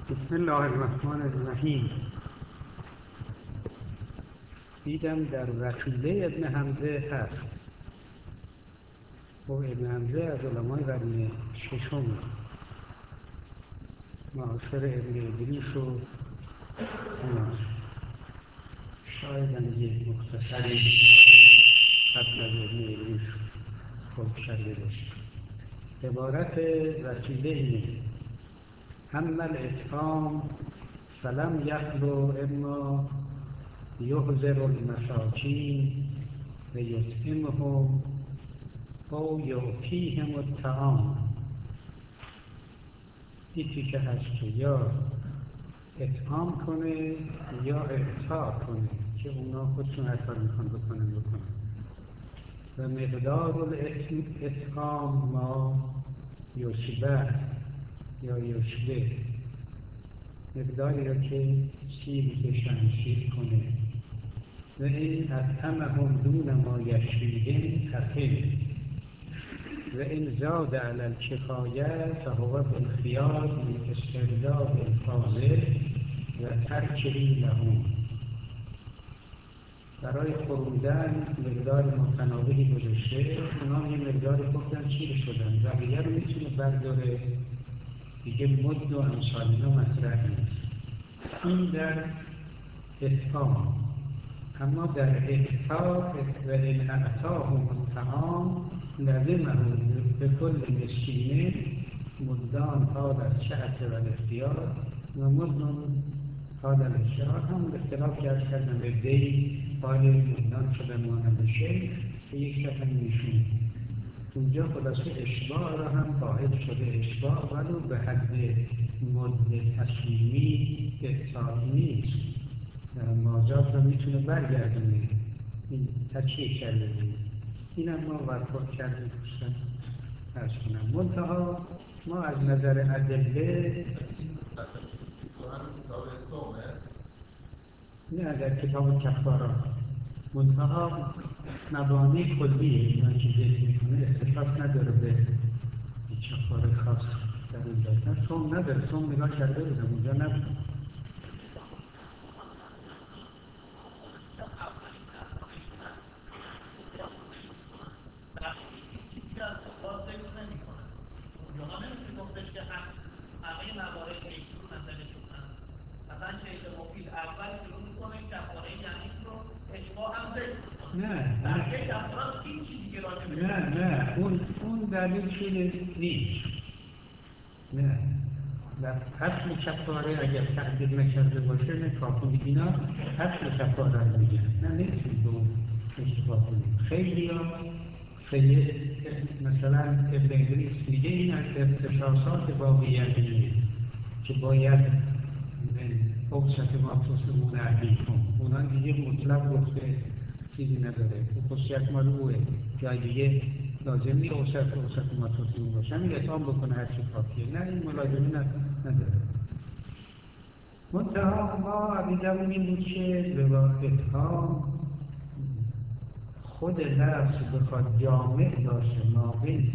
بسم الله الرحمن الرحیم. دیدم در وسیله ابن حمزه هست. و ابن حمزه از علمای قرن ششم، معاصر ابن ادریس و شاید هم یک مختصری قبل از ابن ادریس خود کرده باشه. عبارت وسیله اینه: اما الاتهام فلم یخلو اما یحضر المساکین و یطعمهم او یعطیهم الطعام. یکی که هست که یا اطعام کنه یا اعطا کنه که اونا خودشون هر کار میخوان بکنن. و مقدار الاطعام ما یشبه یا یشبه، مقداری رو که سیر بشمشیر کنه. و این اطعمهم دون ما یشبیهم تقل و این زاد علی الکفایه فهو بالخیار من استرداد الفاضل و ترکه لهم. برای خوردن مقدار متناوبی گذاشته، اونا یه مقداری گفتن چیر شدن، بقیه رو میتونه برداره دیگه. مد و امثال اینا مطرح نیست. این در اطعام. اما در اعطا و این اعطاهم الطعام لزمه بكل مسکینه مدان حال از شأت و الاختیار و مدن حال الاختیار. هم اختلاف کردن به دی حال مدان شدن مانند شیخ که یک سفن میشون. اونجا خلاصه اشباع را هم قائل شده، اشباع ولو به حد مد تسلیمی احتاط نیست، مازاد را میتونه برگردونه. این تشریح کرده بود. این هم ما برخورد کرده دوستان ارز کنم. منتها ما از نظر ادله نه در کتاب کفارات، منتها مبانی کلیه اینا که ذکر میکنه اختصاص نداره به کفاره خاص در اون داد. صوم نداره، صوم نگاه کرده بودم اونجا نبود. نه اون دلیل شده نیست. نه در اصل کفاره اگر تعدیل نکرده باشه نه کافی. اینا اصل کفاره رو میگن، نه نمیتونید به اون اشتباه کنید. خیلی ها مثلا ابن ادریس میگه این از اختصاصات واقعیتیه که باید اوسط ما تصمون اهلی کن. اونا دیگه مطلب گفته چیزی نداره، خصوصیت مال اوه، جای دیگه لازم نیست اوسط ما تصمون باشه، همین اطعام بکنه هرچی کافیه. نه این ملازمه نداره. منتها ما عقیدمون این بود که اطعام خود لفظ بخواد جامع باشه ما بین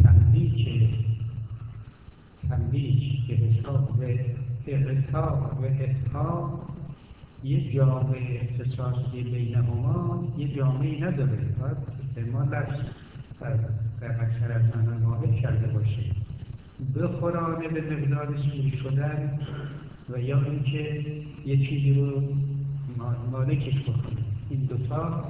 تملیک به حساب اعطا و اطعام، یه جامع اختصاصی بینهما یه جامعی نداره. باید استعمال لفظ در اکثر از معنی واحد کرده باشه. بخورانه به مقدار سیر شدن و یا اینکه یه چیزی رو مالکش بکنه. این دوتا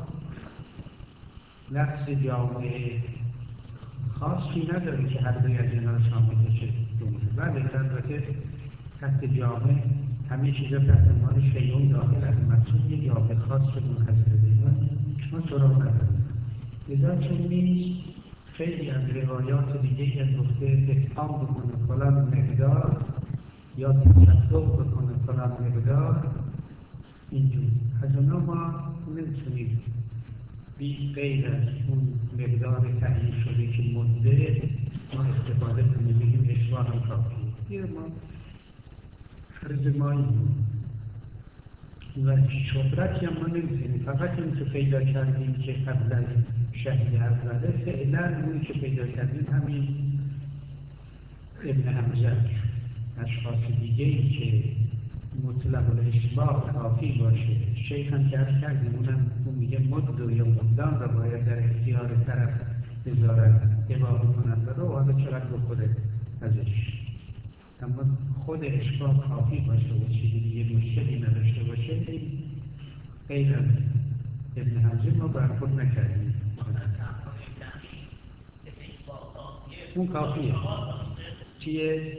لفظ جامع خاصی نداره که هر دوی از اینا رو شامل بشه. بله البته تحت جامع همه چیزا تحت عنوان شیعون داخل از مقصود یه جامع خاص منحصر به ما سراغ نداریم. لذا چون نیست خیلی از روایات دیگه از گفته اطعام بکنه فلان مقدار یا تصدق بکنه فلان مقدار، اینجور از اونا ما نمیتونیم بی غیر از اون مقدار تعیین شده که مده ما استفاده کنیم. بگیم اشباع هم کافیه. ما فرض ما این بود و شهرتی هم ما نمیتونیم. فقط این که پیدا کردیم که قبل از شهید اوله فعلا اونی که پیدا کردیم همین ابن حمزه. اشخاص دیگه‌ای که مطلق الاشباع کافی باشه. شیخ هم که عرض کردیم اون میگه مد یا مدان را باید در اختیار طرف بذارن، اباحه کنن رو حالا چقدر بخوره ازش. اما خود اشباع کافی باشه و چیزی دیگه مشکلی نداشته باشه، این غیر از ابن حزم ما برخورد نکردیم. اون کافیه. چیه؟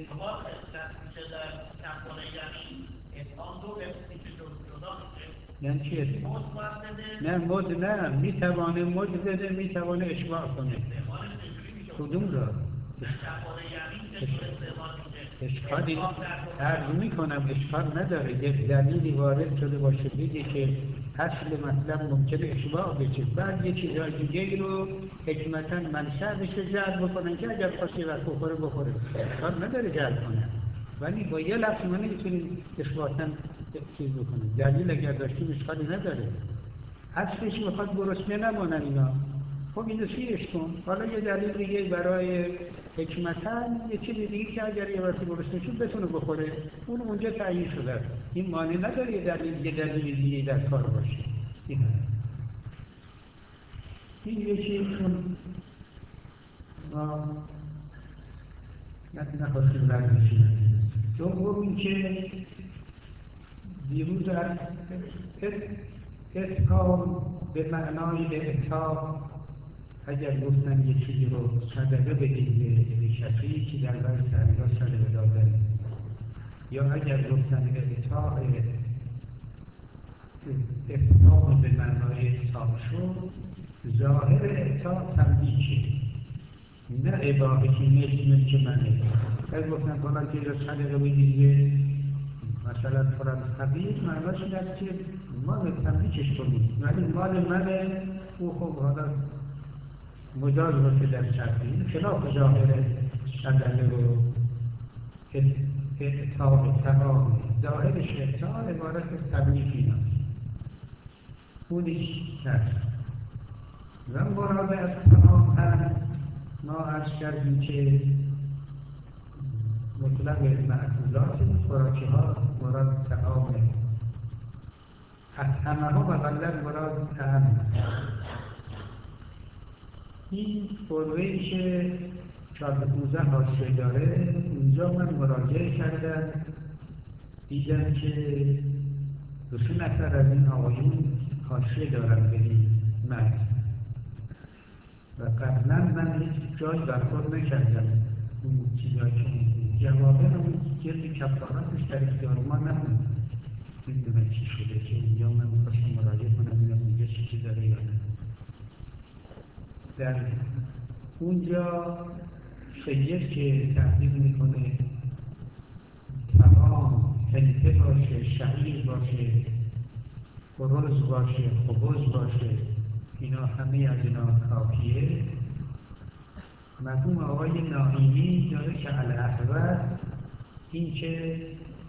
یعنی چیه؟ نه مد نه، میتوانه مد بده، میتوانه اشباع کنه. کدوم را؟ اشکالی عرض میکنم اشکال نداره. یک دلیلی وارد شده باشه بگه که اصل مطلب ممکنه اشباع بشه، بعد یه چیزای دیگه رو حکمتاً منشأش رو جلب بکنن که اگر خواهی وقت بخوره اشکال نداره جلب کنه، ولی با یه لفظ ما نمیتونیم اشباعاً چیز بکنیم. دلیل اگر داشتیم اشکالی نداره. اصلش میخواد گرسنه نمونن اینا، خب اینو سیرش کن. حالا یه دلیل دیگه برای حکمتاً یه چیز دیگه که اگر یه وقتی گرسنه شد بتونه بخوره، اون اونجا تعیین شده است. این مانع نداره یه دلیل دیگه در کار باشه. این یکی اون ما نخواستیم برداشتیم. دوم این که دیروز در اتقام به معنای اعطا، اگر گفتن یه چیزی رو صدقه بدید به کسی که در بعض تعبیرات صدقه دادن، یا اگر گفتن اعطا به معنای اعطا شد، ظاهر اعطا تملیکه، نه اباحه ملک منه. اگر گفتن فلان چیز رو صدقه بدید مثلا فلان فقیر، معناش این است که مال تملیکش کنید، ولی مال منه، او خب حالا مجاز باشه در شرطی، خلاف ظاهر صدقه و اعطا تمامی. ظاهرش اعطا عبارت تملیکی هست، اونیش هست. و مراد از تمام هم ما عرض کردیم که مطلق معقولات خوراکی ها مراد تعامه، همه ها مقلل مراد تعام. این قروهی که 14 حاشیه داره، اینجا من مراجعه کردم دیدم که 2 نفر از این آقایون حاشیه دارن به این متن و قبلا من هیچ جای برخورد نکردم. اون چیزایی که جوابه اون جلد کفاراتش در اختیار ما نبود، میدونم چی شده که اینجا من میخواستم مراجعه کنم اینجا اینجا چیزی داره یا نه. در اونجا سید که تحقیق میکنه تمام هنته باشه، شعیر باشه، برز باشه، خبز باشه، اینا همه از اینا کافیه. مرحوم آقای ناعیمی داره که الاحوط این که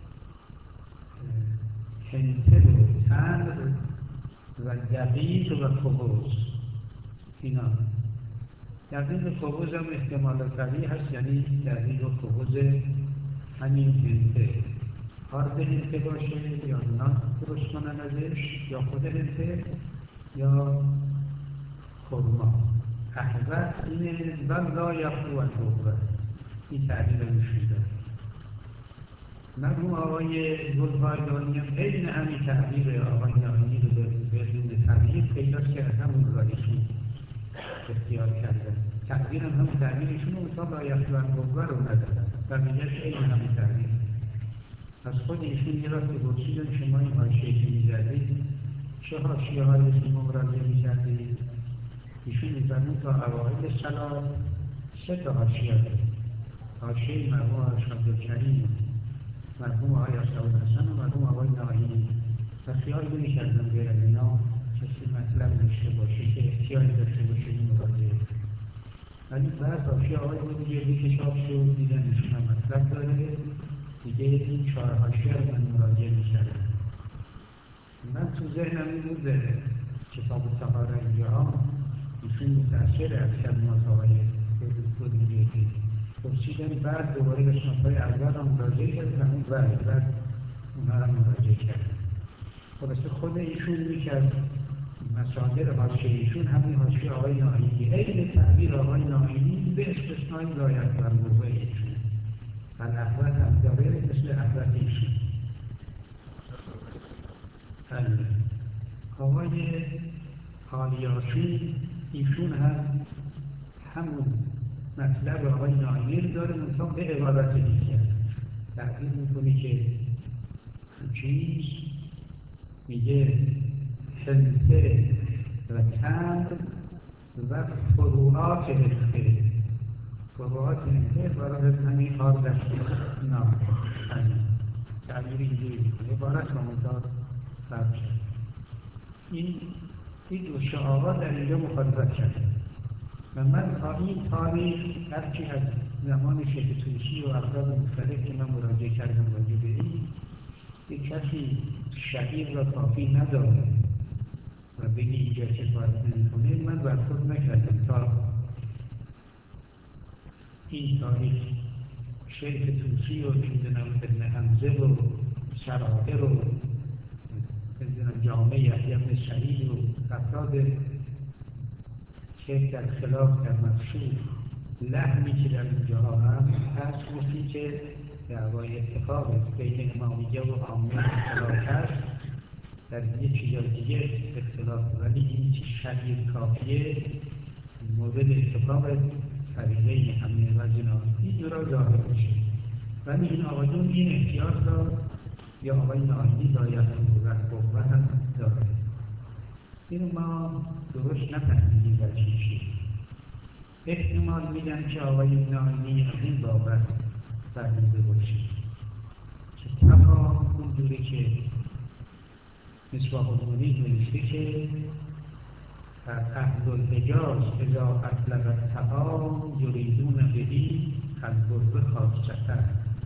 هنته و تمر و دقیق و خبز، اینا دقیق خبز هم احتمال قوی هست، یعنی دقیق و خبز همین هنته، آرد هنته باشه یا نان درست کنن ازش، یا خود هنته یا خرما. احوط اینه ولا یخلو الحوض، این تعبیر هم شده. مرحوم آقای گلپایگانی هم عین همین تعبیر آقای ناعیمی رو بدون تغییر پیداست که همون رایشون اختیار کردن. تعبیر هم همون تعبیرشون رو تا لا یخلو الحوض رو ندارن و میگه عین همین تعبیر. از خود ایشون یه وقت پرسیدن شما این حاشیه که می‌زدید چه حاشیه های شما مراجعه می‌کردید؟ ایشون می‌فرمود تا اوائل صلات 3 حاشیه دارید. حاشیه مرحوم آقای عبدالکریم، مرحوم آقای عبدالحسن و مرحوم آقای ناعیمی. و خیال نمی‌کردم غیر از اینا کسی مطلب داشته باشه که احتیاج داشته باشه این مراجعه. ولی بعد حاشیه آقای بود جلدی که چاپ شد دیدن ایشون هم مطلب داره، دیگه این 4 حاشیه رو من مراجعه می‌کردم. من تو ذهنم این بود کتاب طهاره اینجا ایشون متأثر از کلمات آقای بودیجی پرسیدن بعد دوباره به شنفای اول هم مراجعه کرد همون بعد اونها هم مراجعه کرد. خلاصه خود ایشون یکی از مصادر حاشیه ایشون همین حاشیه آقای ناینی، عین تعبیر آقای ناینی به استثنای رعایت بر موضوع ایشون و نحوت هم داره مثل نحوت ایشون. آقای آلیاشی ایشون هم همون مطلب آقای ناینی رو داره، منطقه به عبارت دیگر تعبیر میکنه که چیز میگه حنطه و تمر و فروعات حنطه. فروعات حنطه برای همین کار دستی نام تعبیر اینجوری میکنه، عبارت با منطقه فرق شد. این دو شعارا در اینجا مخالفت کرده و من تا این تاریخ هرچی از زمان شیخ طوسی و افراد مختلف که من مراجعه کردم راجع به این، یک کسی شعیر را کافی نداره و بگی اینجا کفایت نمی‌کنه، من برخورد نکردم تا این تاریخ شیخ طوسی و ابن حمزه و شرائر و جامعه یحیی بن سعید و افراد که در خلاف در مفشوف لحنی که در اینجاها هم هست، مثلی که دعوای اتفاق بین امامیه و عامه اختلاف هست، در یه چیزای دیگه اختلاف، ولی این که شدید کافیه مورد اتفاق طریقه همه و جناب این را ظاهر بشه. ولی این آقایون این احتیاط را یا آقای ناینی دایت و قوه هم داره. این ما درست نفهمیدیم و چیشی. احتمال میدن که آقای ناینی از این بابت فرموده باشه که تمام اونجوری که مصباح المنیر نوشته که اهل الحجاز اذا اطلق الطعام یریدون بهی البر خاصة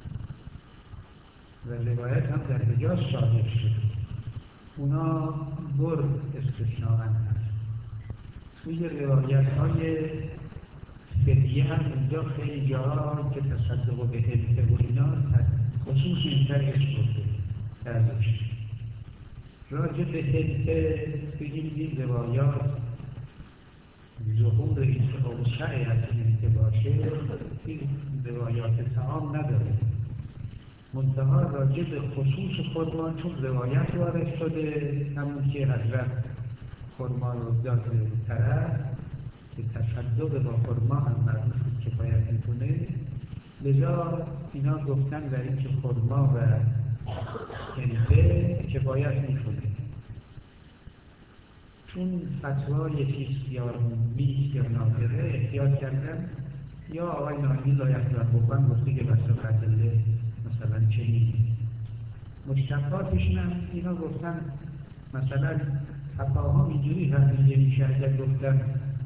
و روایت هم در حجاز صادر شده، اونا بر استثناء هست. توی روایت های فقهی هم اینجا خیلی جاها که تصدق به حلقه و اینا خصوص این ترش بوده ازش راجع به حلقه بگیم این روایات ظهور این اوسعی از حلقه باشه، این روایات تعام نداره. منتها راجع به خصوص خرما چون روایت وارد شده، همون که حضرت خرما رو داد به طرف که تصدق با خرما هم معروف کفایت میکنه، لذا اینا گفتن در این که خرما و حنطه کفایت میکنه. چون فتوای چیست یا میست یا نادره احتیاط کردن، یا آقای ناینی لایق در بخوان گفته که بسته قدله مثلا چنین مشتقاتشون هم اینا گفتن مثلا تفاهم اینجوری همینجه میشه اگر گفتن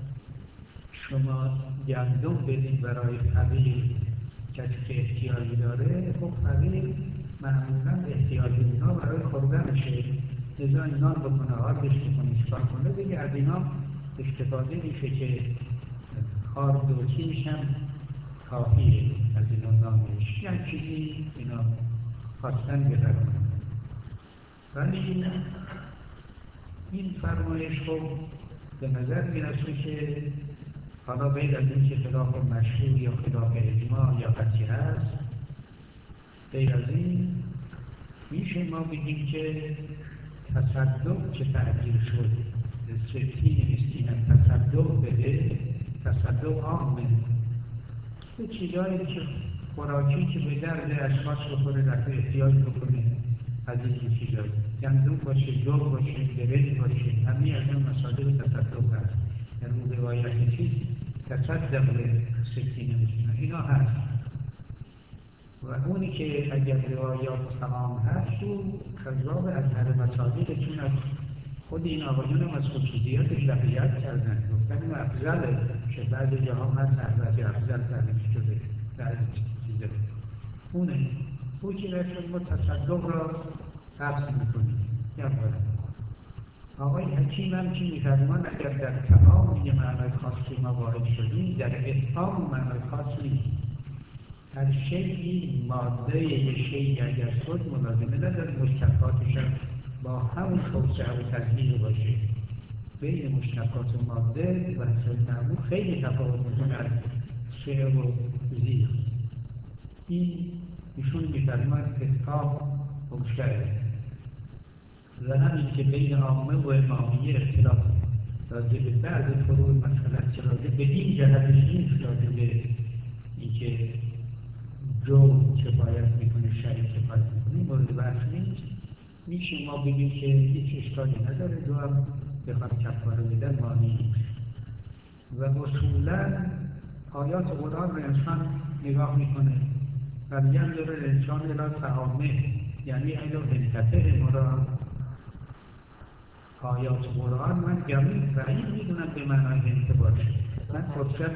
شما گندم بدید برای فقیر کسی که احتیاجی داره، خب فقیر معمولا احتیاجی اونا برای خوردنشه، لذا این نان بکنه آردش بکنه چکار کنه دیگه از اینا استفاده میشه که آرد و چیش هم کافیه از اینا نامش یعنی چیزی اینا خواستن ببرن. ولی این فرمایش خب به نظر میرسه که حالا باید از این که خلاف مشهور یا خلاف اجماع یا قطعی هست، غیر از این میشه ما بگیم که تصدق که تعبیر شد ستین مسکینن تصدق بده، تصدق عامه به چیزایی که خوراکی که به درد اشخاص بخوره رفع احتیاج بکنه، از این چیزایی گندم باشه، جو باشه، برنج باشه، همه از این مصادر تصدق هست. در اون روایت چیز تصدق به ستین مسکینن اینا هست. و اونی که اگر روایات تمام هست و خضاب از هر مصادر، چون از خود این آقایون هم از خصوصیاتش رفیت کردن، گفتن این افضله که بعضی جاها هست حضرت افضل تعریف شده بعضی چیزه اونه او که رسول ما تصدق را حفظ میکنیم. آقای حکیم هم که میفرمان اگر در تمام یه معنای خاصی ما وارد شدیم، در اطعام معنای خاص نیست. هر شیئی ماده یه شیئی اگر شد ملازمه نداره مشتقاتش با همون توسعه و تجزیه باشه. بین مشتقات و ماده و حساب معمول خیلی تفاوت میکنه از شیء و زیر. ایشون میفرماید اتفاق روشنه و همین که بین عامه و امامیه اختلاف راجع به بعض فروع مسئله است که راجع به این جهتش نیست، راجع به اینکه جو کفایت میکنه شریع کفایت میکنه مورد بحث نیست. میشه ما بگیم که هیچ اشکالی نداره، دو هم بخواد کفاره بدن معنی نیست. و اصولا آیات قرآن رو انسان نگاه میکنه و میگن داره انسان الان تعامه، یعنی ایلو هنکته مراد آیات قرآن من گمین بعید میدونم به معنای هنکه باشه. من فرصت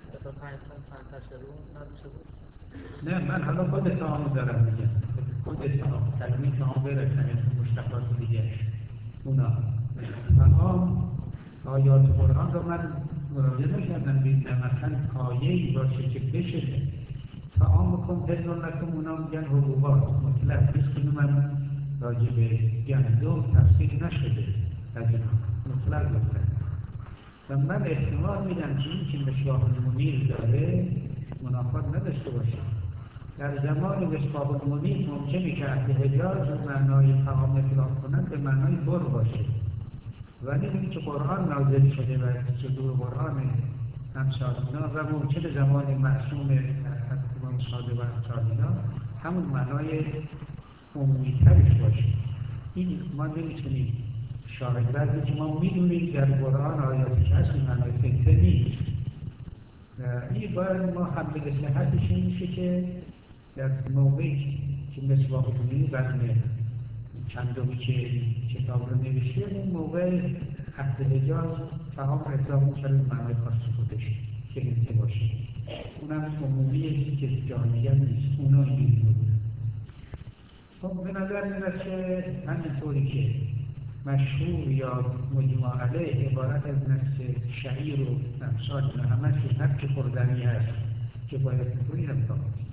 نه، من حالا خود تعامل دارم میگم، خود تعامل کلمه تعامل بره کلمه مشتقات دیگه اونا تمام آیات قرآن رو من مراجعه نکردم ببینم مثلا آیه‌ای باشه که بشه تعامل کن بدون نکن، اونا میگن حبوبات مطلق نیست که من راجع به گندم تفسیر نشده از اینا مطلق گفتن. و من احتمال میدم که این که مصباح المنیر داره منافات نداشته باشه. در زمان مصباح المنیر ممکنه که اهل حجاز و معنای تعامل اطلاق کنن به معنای بر باشه، ولی این که قرآن نازل شده و صدور قرآن امثال اینا و ممکنه زمان معصوم امام صادق و امثال اینا همون معنای عمومی ترش باشه. این ما نمیتونیم شاهد بعضی که ما میدونیم در قرآن آیاتی که هست این معنای فکره نیست. این باید ما هم به صحتش میشه که در موقعی که مصباح المنیر برمه چندمی که کتاب رو نوشته اون موقع اهل حجاز تمام اطلاق میکنه معنای خاص خودش که هنته باشه. اونم عمومیه که جامعه نیست، اونا این بود. خب به نظر میرسه همینطوری که مشهور یا مجموع علیه عبارت از نسل شعیر و امثال و همه شو هر که خوردنی هست که باید میکنی هم کام است.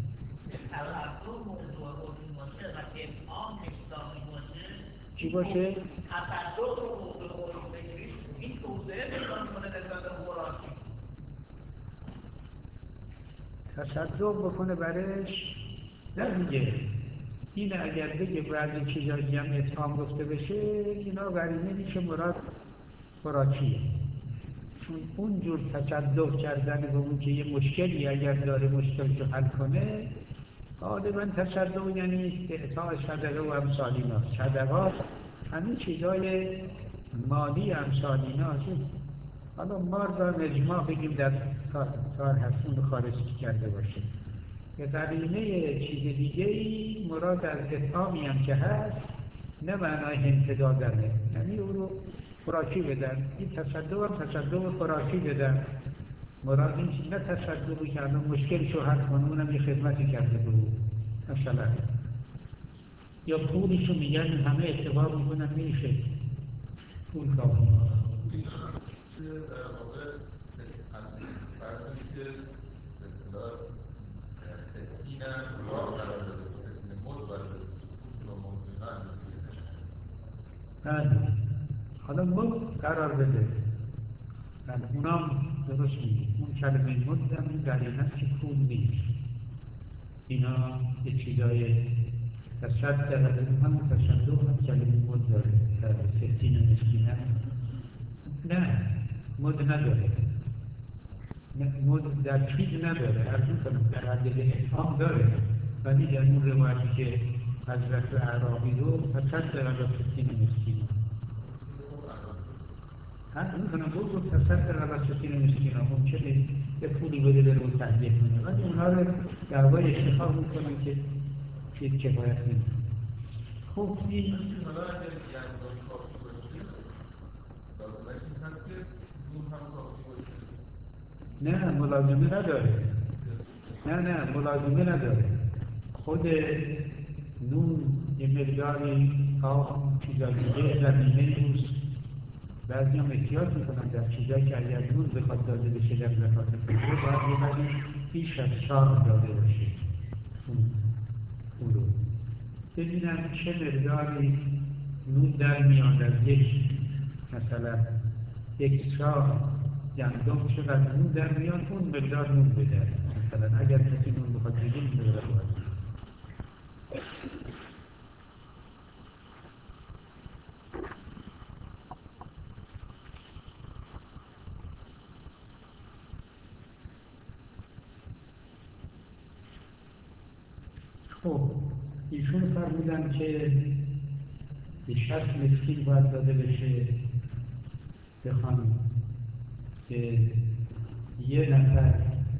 چی باشه؟ تصدق رو موضوع خوری بگیرید این توضیحه پیدا میکنه نسبت به خوراکی. تصدق بکنه برش نمیگه. این اگر بگه بعضی چیزایی هم اتهام گفته بشه اینا قرینه میشه مراد خوراکیه. چون اونجور تصدق کردن به اون که یه مشکلی اگر داره مشکلش رو حل کنه غالبا تصدق یعنی اعطاء صدقه و امثال اینا. صدقات همه چیزای مالی امثال اینا حالا مار دارم اجماع بگیم در کار هست اون خارج کرده باشه. به قرینه چیز دیگه ای مراد از اتهامی هم که هست نه معنای هنته دادنه، یعنی او رو خوراکی بدن. این تصدق هم تصدق خوراکی بدن، مراد این نه تصدقی که الان مشکلشو حل کنه اونم یه خدمتی کرده به او مثلا، یا پولشو میگن همه اتفاق میکنن میشه پول کافی حالا مد قرار بده اونام درست میگه. اون کلمه مد هم این قرینه است که پول نیست. اینا یه چیزای تصدق هم تصدق هم کلمه مد داره در ستین مسکین هم نه مد نداره، مد در چیز نداره. عرض کنم در عدد اتهام داره ولی در اون روایتی که حضرت عراقی رو تصدق علی ستین مسکین هم میکنم بود تصدق علی ستین مسکین ممکنه یه پولی بده بره و تهیه کنه ولی اونها رو در واقع اشتخاب میکنن که چیز کفایت نمیکنه. خوب این نه ملازمه نداره. نه ملازمه نداره. خود نون یه مقداری چیزا دیگه زمینه روز بعضی هم احتیاط میکنن در چیزایی که اگر نون بخواد داده بشه در زکات فطر باید یه بیش از چهار داده باشه. او رو ببینم چه مقداری نون در میاد از یک مثلا یک سا گندم چقدر نون در میاد اون مقدار نون بده مثلا اگر کسی نون بخواد بگه این مقدار باید خب ایشون فرمودن که به 60 مسکین باید داده بشه بخوان که یه نفر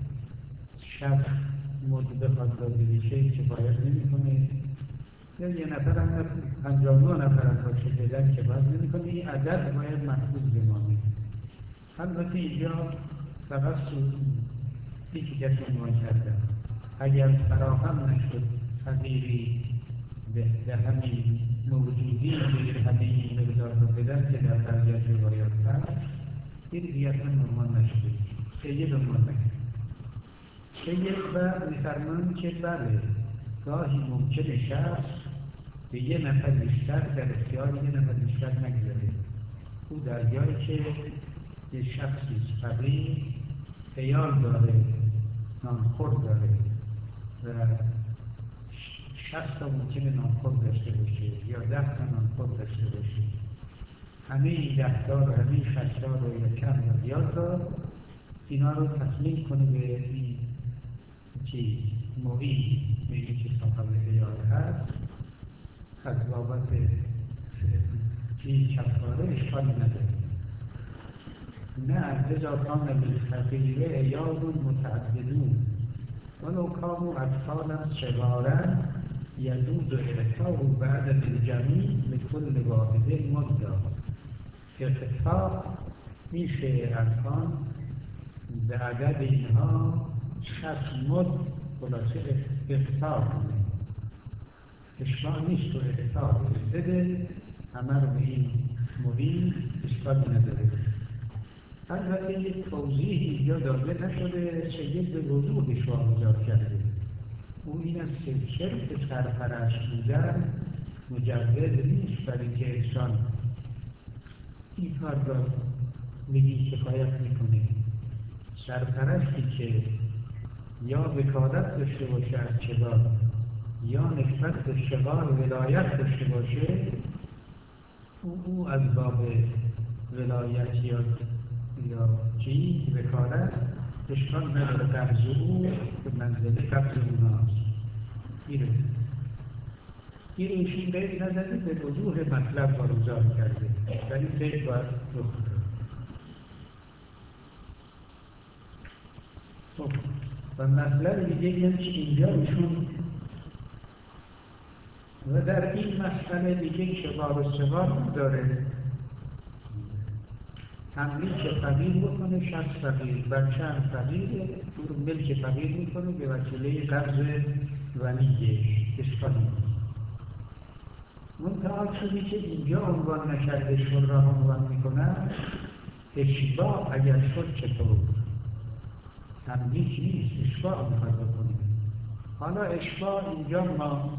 60 مد بخواد داده بشه کفایت نمی‌کنه یا یه نفر هم 59 نفر هم باشه بدن کفایت نمی‌کنه این عدد باید محفوظ بمانه البته اینجا فقط این که کسی عنوان کردن اگر فراهم نشد فقیری به همین موجودی به همین مقدار رو بدن که در بعضی از روایات هست این دیگران عنوان نشده سید عنوان نکرد سید و می‌فرمایند که بله گاهی ممکنه شخص به یه نفر بیشتر در اختیار یه نفر بیشتر نگذاره او در جایی که یه شخصی فقیر عیال داره نانخور داره و 60 تا ممکنه نانخور داشته باشه یا 10 تا نانخور داشته باشه همه این 10 تا رو همه این 60 تا رو یا کم یا زیاد رو اینا رو تسلیم کنه به این چیز معین به این که صاحب عیال هست از بابت چیز کفاره اشکالی نداره نه اذا کان للفقیر عیال متعددون ولو کانوا اطفالا صغارا یجوز اعطاء بعد الجمیع لكل واحد مدا اعطاء میشه الان به عدد اینها 60 مد خلاصه اعطاء کنه اشکال نیست تو اعطاء بده همه رو به این موین اشکال نداره البته یک توضیح اینجا داده نشده سید به وضوحش واگذار کرده او این است که صرف سرپرست بودن مجوز نیست برای اینکه انسان این کار را بگی کفایت میکنه سرپرستی که یا وکالت داشته باشه از کبار یا نسبت به شغال ولایت داشته باشه او از باب ولایت یا چیز وکالت اشکال نداره قبض او به منزله قبض اوناست این ایشون قید نداره به وضوح مطلب واگذار کرده در این قید باید رخ بده و مطلب دیگه یعنی که اینجا ایشون و در این مسئله دیگه کبار و صغار داره تملیک فقیر بکنه 60 فقیر بچه هم فقیره او رو ملک فقیر میکنه به وسیله قبض ولیش اشکال نیست منتها چیزی که اینجا عنوان نکرده شورا عنوان میکنن اشباع اگر شد چطور تملیک نیست اشباع میخواد بکنه حالا اشباع اینجا ما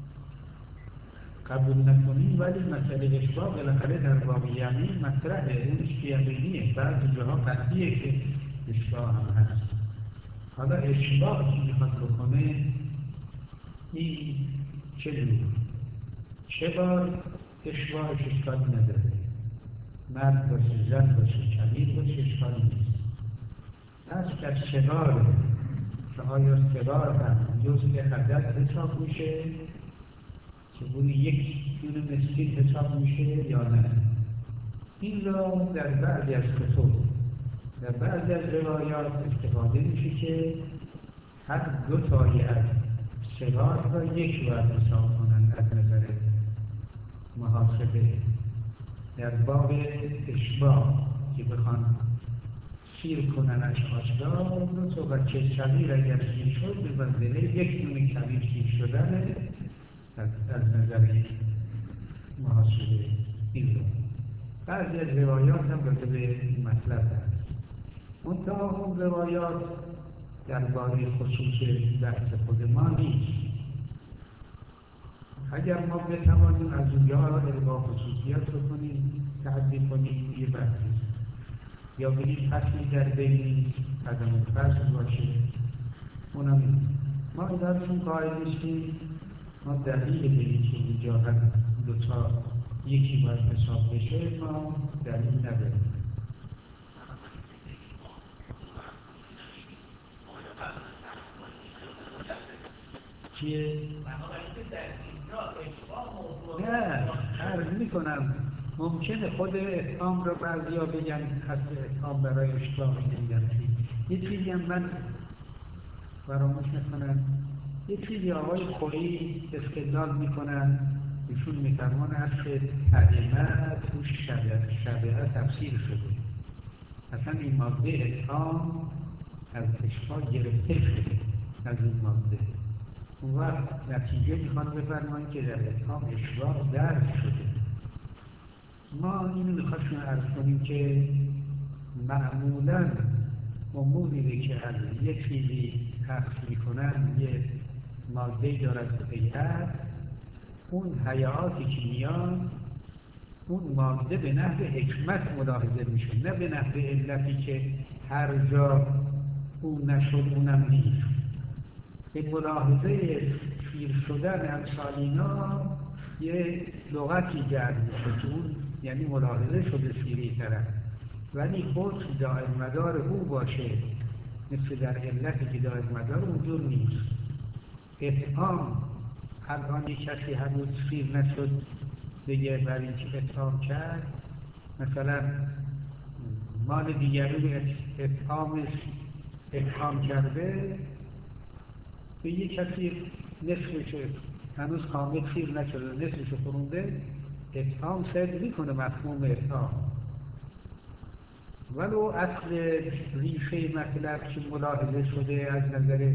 قبول نکنیم ولی مسئله اشباع بالاخره در باب یمین مطرحه اونش که یمینیه بعضی جاها قطعیه که اشباع هم هست حالا اشباع که میخواد بکنه این چه جور چه بار اشباعش اشکال نداره مرد باشه زن باشه کبیر باشه اشکال نیست پس در صغار که آیا صغار هم جزء عدد حساب میشه که اون یک دونه مسکین حساب میشه یا نه این را در بعضی از کتب در بعضی از روایات استفاده میشه که هر دو تایی از صغار را یک باید حساب کنند از نظر محاسبه در باب اشباع که بخوان سیر کننش آشکار دو تا بچه صغیر اگر سیر شد به منزله یک دونه کبیر سیر شدنه از نظر محاسبه این رو بعضی از روایات هم راجع به این مطلب هست منتها اون روایات درباره خصوص دست خود ما نیست. اگر ما بتوانیم از اونجا القا خصوصیت بکنیم، تعدیل کنیم، یه بحثی یا بگیم فصلی در بین نیست، قدم فصل باشه، اونم ما درشون قائل نیستیم. ما دلیل به اینکه اینجا هر دوتا یکی باید حساب بشه ما دلیل نداریم. چیه؟ نه، عرض میکنم ممکنه خود اتهام رو بعضیا بگن اصل اتهام برای اشتباه میگن. یه چیزی هم من فراموش نکنم، یه چیزی آقای خویی استدلال میکنن، ایشون میفرمان اصل کلمه تو شبهه تفسیر شده. اصلا این ماده اتهام از اشتباه گرفته شده از این ماده. اون وقت نتیجه میخوان بفرمایید که در اتهام اشتباه درک شده. ما اینو میخواستیم عرض کنیم که معمولاً اموری که از یک چیزی پخش میکنن یه ماده‌ای دارد هیئت، اون هیئاتی که میان اون ماده به نحو حکمت ملاحظه میشه، نه به نحو علتی که هر جا اون نشد اونم نیست. به ملاحظه سیر شدن امثال اینا یه لغتی جعل میشه که اون یعنی ملاحظه شده سیری طرف، ولی خود دائر مدار او باشه مثل در علتی که دائر مدار اونجور نیست. اتهام الان یک کسی هنوز سیر نشد بگه بر این که اتهام کرد، مثلا مال دیگری رو اتهام کرده به یک کسی نصفش هنوز کامل سیر نشده نصفش فرونده، اتهام صدق میکنه مفهوم اتهام، ولو اصل ریشه مطلب که ملاحظه شده از نظر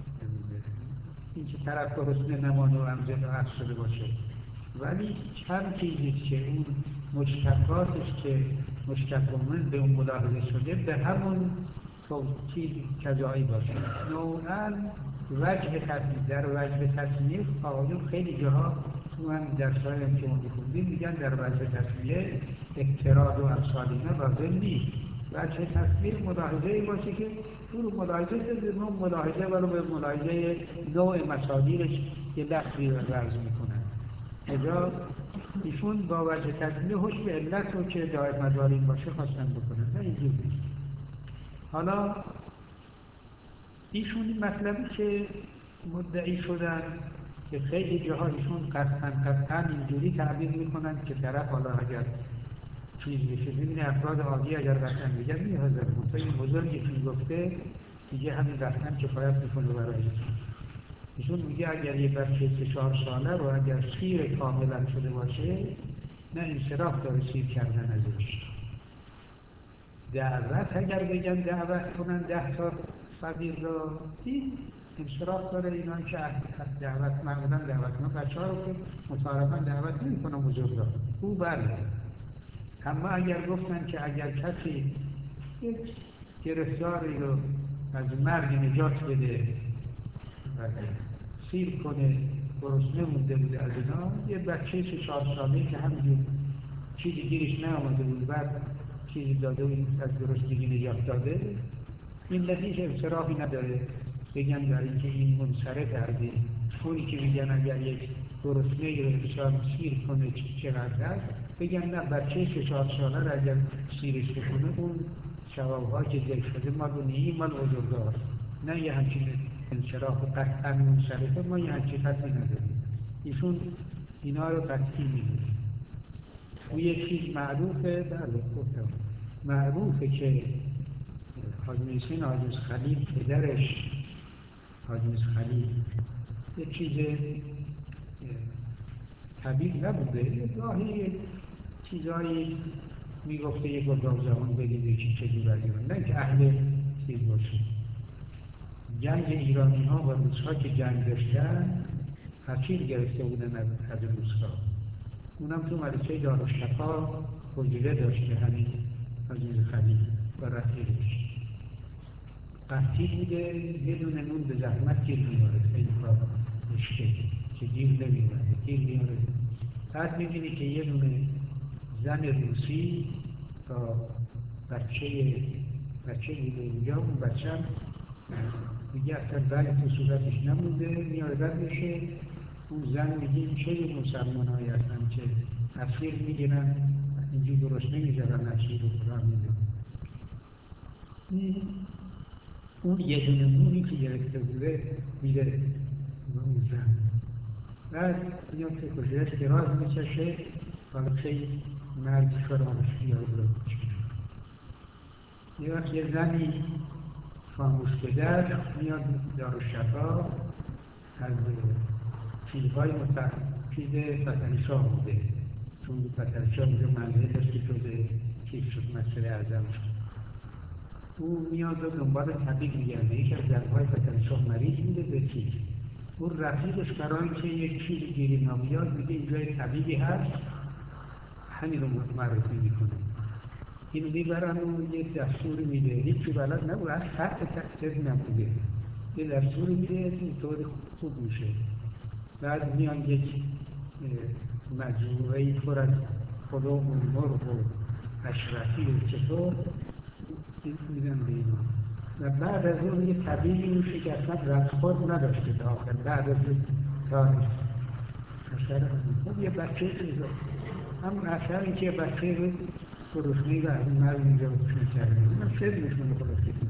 اینکه طرف گرسنه نمانه و امجد و عقل شده باشه، ولی چند چیزیست که اون مشتقاتش که مشتقات به اون ملاحظه شده به همون چیز کجایی باشه. نوعاً وجه تصمیه، در وجه تصمیه آقایون خیلی جاها تو هم درس‌های هم که ما می‌خوندیم میگن در وجه تصمیه اعتراض و امثال اینا لازم نیست. وجه تصمیه ملاحظه‌ای باشه که تو ملاحظه به نوع ملاحظه ولو به ملاحظه نوع مصادیرش یه لحظی رمز میکنن. لذا ایشون با وجه تصمیه هوش به علت رو که دائر مدار این باشه خواستن بکنن، نه اینجور نیست. حالا ایشون این مطلبی که مدعی شدن که خیلی جاها ایشون قطعاً اینجوری تعبیر میکنن که طرف حالا اگر چیز بشه ببینه افراد عادی اگر قطعاً میگن میهزر منطقه این بزرگی که گفته دیگه همین قطعاً کفایت میکنه برای ایشون میگه اگر یه بچه 3-4 ساله رو اگر سیر کاملا شده باشه نه انصراف داره سیر کردن ازش. دعوت اگر بگن دعوت کنن 10 تا فقیر رو این انصراف داره. اینا که دعوت معمولا دعوت کنن بچه ها رو که متعارفاً دعوت نمی کنن بزرگ را او بله. اما اگر گفتن که اگر کسی یک گرفتاری رو از مرگ نجات بده سیر کنه گرسنه مونده بوده از اینا، یه بچه 3-4 ساله که همینجور چیزی گیرش نیامده بود بعد چیزی داده و از گرسنگی نجات داده، این هیچ انصرافی نداره بگن در اینکه این منصرف از این اونی که میگن اگر یک گرسنه رو انسان سیر کنه چقدر هست، بگن نه بچه 3-4 ساله رو اگر سیرش بکنه اون ثواب‌ها که ذکر شده مال اونی مال بزرگا، نه یه همچین انصراف قطعا منصرفه. ما یه همچین قطعی نداریم. ایشون اینا رو قطعی میدونه. و یک چیز معروفه، بله گفتم معروفه که حاج میسین حاج خلیل پدرش حاج خلیل یه چیز طبیب نبوده، گاهی چیزایی میگفته یک گلگاه زمان بگیم یکی چه جور بگیرن، نه که اهل چیز باشه. جنگ ایرانی ها و روس ها که جنگ داشتن حصیل گرفته بودن از روس ها، اونم تو مدرسه دارالشفا حجره داشته همین حاج خلیل و رفیقش. قحطی بوده، یه دونه نون به زحمت گیر میاره، خیلی کار مشکل که گیر نمیاره، گیر میاره. بعد میبینی که یه دونه زن روسی تا بچه بوده اونجا، اون بچه هم دیگه اصلا رنگ تو صورتش نمونده، میاره رد بشه. اون زن میگه چه مسلمان هایی هستن که اسیر میگیرن اینجور درست نمیذارن اسیر رو قرار میده. اون یه دونه نونی که گرفته بوده میده به اون زن. بعد میاد که کشورش دراز میکشه، حالا خیلی مرد فراموش بیاره رو میشه. یه وقت یه زنی خاموش شده است میاد دارالشفا از چیزهای چیز فتنشاه بوده، چون فتنشاه اونجا منزل داشت که جزء چیز شد، مسئله اعظم شد. او میاد و دنبال طبیب میگرده. یکی از زنهای فتنشاه مریض بوده به چیز. اون رفیقش برای اینکه یک چیز گیری نمیاد میگه اینجا یک طبیبی هست، همین رو معرفی میکنه. اینو میبرن و یه دستوری میده، هیچی بلد نبود، از حق تکتب نبوده، یه دستوری میده اینطور خوب میشه. بعد میان یک مجموعه‌ای پر از قلوم و مرغ و اشرفی و چطور میدن به اینا. و بعد از اون یه طبیبی میشه که اصلا رزخور نداشته تا آخر، بعد از تاریخ اثر خب یه بچه چیزا همون اثر این که بچه رو گرسنه‌ای و از این مرد اینجا بسید کرده، من سر نشونه خلاصه